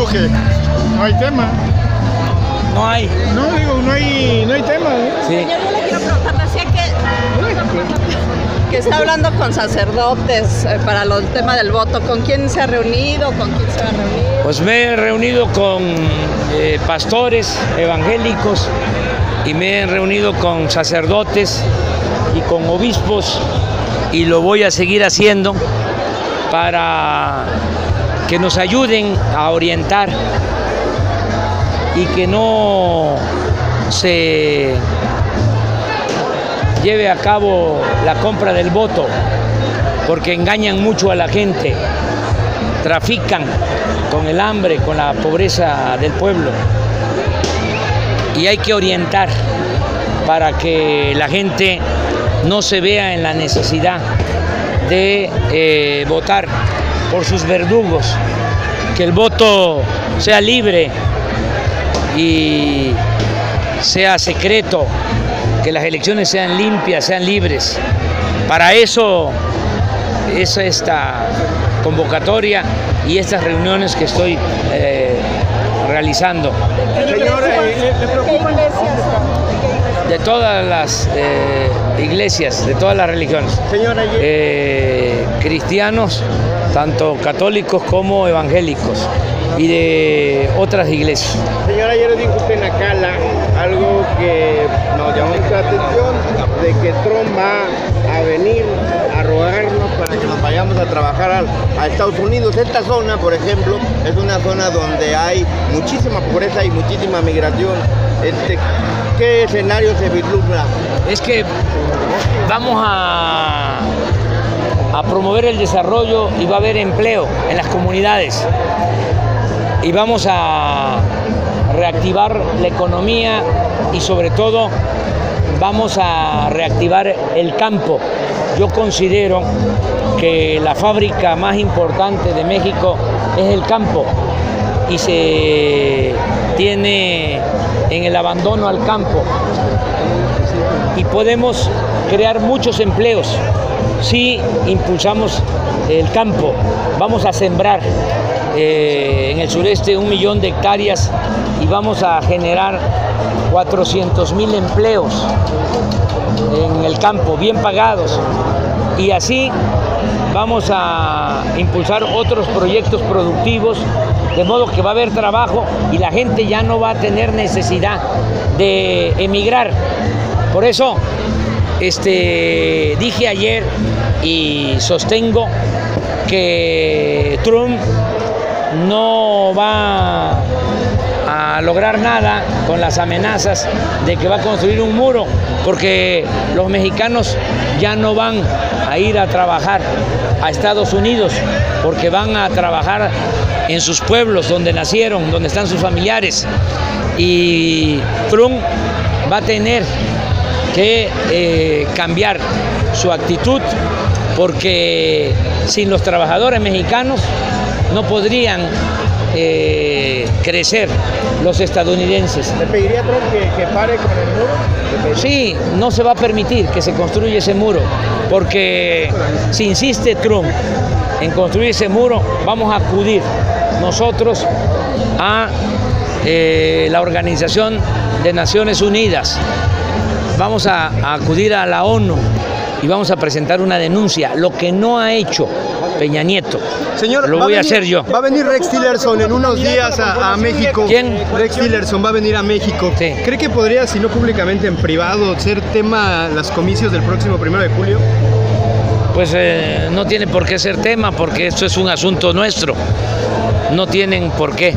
que no hay tema. No hay. No, digo, no hay tema. Sí. Señor, yo le quiero preguntar, decía que está hablando con sacerdotes para el tema del voto. ¿Con quién se ha reunido? ¿Con quién se va a reunir? Pues me he reunido con pastores evangélicos y me he reunido con sacerdotes y con obispos y lo voy a seguir haciendo para que nos ayuden a orientar y que no se lleve a cabo la compra del voto, porque engañan mucho a la gente, trafican con el hambre, con la pobreza del pueblo. Y hay que orientar para que la gente no se vea en la necesidad de votar por sus verdugos, que el voto sea libre y sea secreto, que las elecciones sean limpias, sean libres. Para eso es esta convocatoria y estas reuniones que estoy realizando. Señor, ¿le preocupan? De todas las iglesias, de todas las religiones. Señora, cristianos, tanto católicos como evangélicos, y de otras iglesias. Señora, ayer dijo usted en Acala algo que nos llamó mucho la atención, de que Trump va a venir a rogarnos para que nos vayamos a trabajar a Estados Unidos. Esta zona, por ejemplo, es una zona donde hay muchísima pobreza y muchísima migración. ¿Qué escenario se vislumbra? Es que vamos a promover el desarrollo y va a haber empleo en las comunidades y vamos a reactivar la economía y sobre todo vamos a reactivar el campo. Yo considero que la fábrica más importante de México es el campo y se tiene en el abandono al campo y podemos crear muchos empleos si impulsamos el campo. Vamos a sembrar en el sureste 1 millón de hectáreas y vamos a generar 400,000 empleos en el campo, bien pagados, y así vamos a impulsar otros proyectos productivos, de modo que va a haber trabajo y la gente ya no va a tener necesidad de emigrar. Por eso dije ayer y sostengo que Trump no va a lograr nada con las amenazas de que va a construir un muro, porque los mexicanos ya no van a ir a trabajar a Estados Unidos, porque van a trabajar en sus pueblos donde nacieron, donde están sus familiares, y Trump va a tener que cambiar su actitud, porque sin los trabajadores mexicanos no podrían crecer los estadounidenses. ¿Le pediría a Trump que pare con el muro? Sí, no se va a permitir que se construya ese muro, porque si insiste Trump en construir ese muro, vamos a acudir nosotros a la Organización de Naciones Unidas, vamos a acudir a la ONU y vamos a presentar una denuncia, lo que no ha hecho Peña Nieto. Señor, lo voy a hacer yo. Va a venir Rex Tillerson en unos días a México. ¿Quién? Rex Tillerson va a venir a México. Sí. ¿Cree que podría, si no públicamente, en privado, ser tema los comicios del próximo 1 de julio? Pues no tiene por qué ser tema, porque esto es un asunto nuestro. No tienen por qué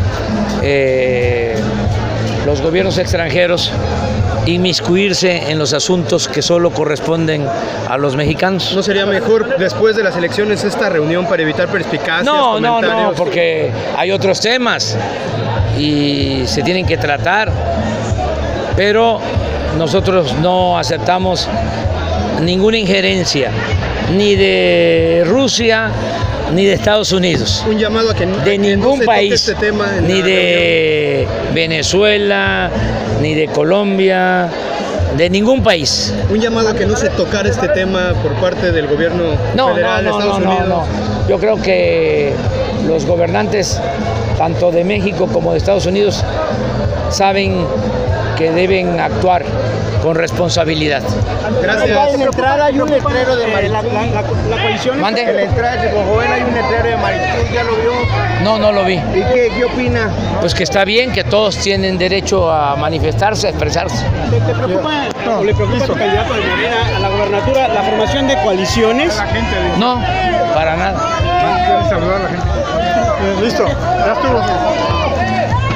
los gobiernos extranjeros inmiscuirse en los asuntos que solo corresponden a los mexicanos. ¿No sería mejor después de las elecciones esta reunión para evitar perspicacias, comentarios? No, porque hay otros temas y se tienen que tratar, pero nosotros no aceptamos ninguna injerencia ni de Rusia ni de Estados Unidos, Un llamado a que de ningún no se país, toque este tema en ni la de Venezuela, ni de Colombia, de ningún país. reunión. Un llamado a que no se tocara este tema por parte del gobierno federal de Estados Unidos. No. Yo creo que los gobernantes tanto de México como de Estados Unidos, saben que deben actuar con responsabilidad. Gracias. En la entrada hay un letrero de Marichul. La coalición. Mande. En la entrada de Joven hay un letrero de Marichul, ¿ya lo vio? No lo vi. ¿Y qué opina? Pues que está bien, que todos tienen derecho a manifestarse, a expresarse. ¿Te preocupa o le preocupa a tu candidato de Morena a la gobernatura la formación de coaliciones? No, para nada. Saludar a la gente. Listo, ya estuvo.